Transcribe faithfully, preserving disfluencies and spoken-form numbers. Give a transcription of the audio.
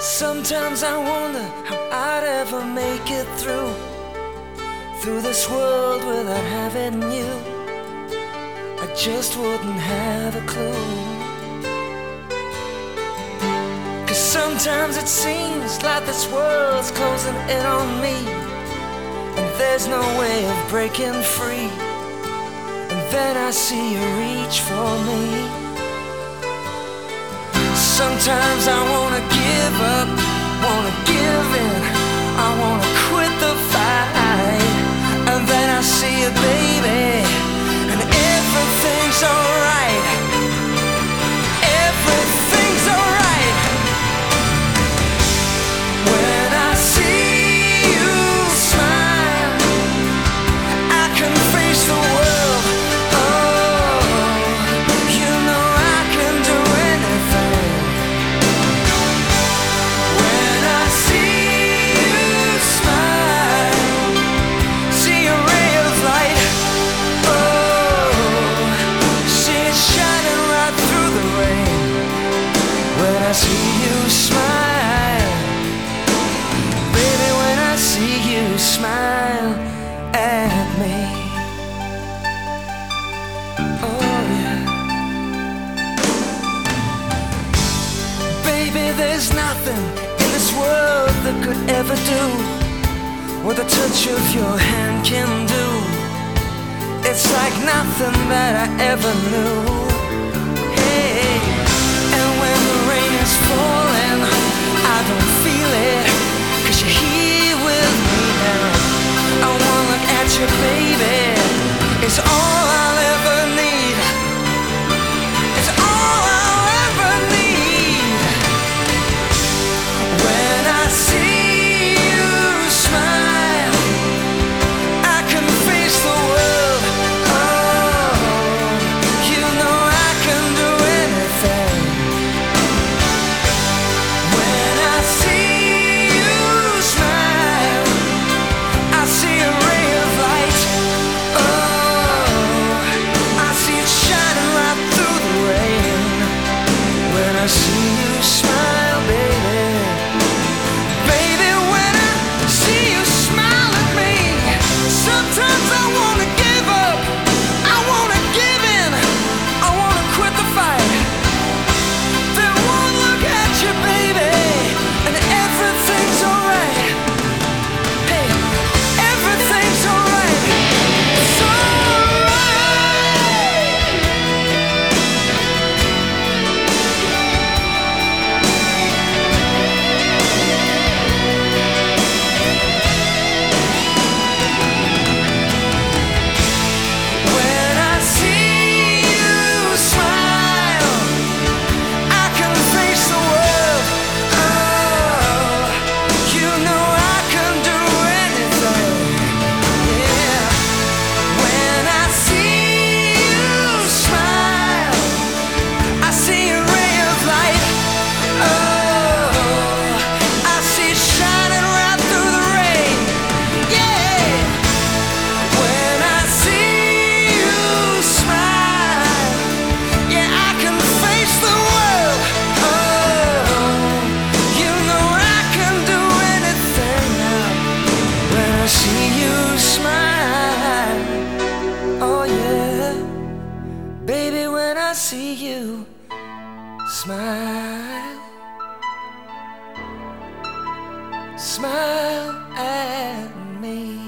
Sometimes I wonder how I'd ever make it through Through this world without having you. I just wouldn't have a clue. 'Cause sometimes it seems like this world's closing in on me, and there's no way of breaking free. And then I see you reach for me. Sometimes I wanna give up, wanna give in, I wanna quit the fight. And then I see you, baby, and everything's alright. Everything's alright. When I see you smile, I can face the world. Oh, you know I can do anything. When I see you smile, see a ray of light. Oh, see it shining right through the rain. When I see you smile, baby, when I see you smile at me. Oh yeah. Baby, there's nothing in this world that could ever do what the touch of your hand can do. It's like nothing that I ever knew. Hey, and when the rain is falling, I don't feel it, 'cause you're here with me now. I wanna look at you, baby, it's all I'll ever need. It's all I'll ever need. When I see you smile, I can face the world. Oh, you know I can do anything. When I see you smile, I see a ray of light. Oh, I see it shining right through the rain. When I see you smile, baby, baby, when I see you smile at me, sometimes I wanna give up, I wanna give in, I wanna quit the fight. Then one look at you, baby, and everything's alright. Hey, everything's alright. It's alright. When I see you smile, I can face the world. Oh, you know I can do anything. Yeah. When I see you smile, I see a ray of light. Oh, I see it shining right through the rain. Yeah. When I see you smile, yeah, I can face the world. Oh, you know I can do anything now. When I see you smile, oh yeah, baby, when I see you smile, smile at me.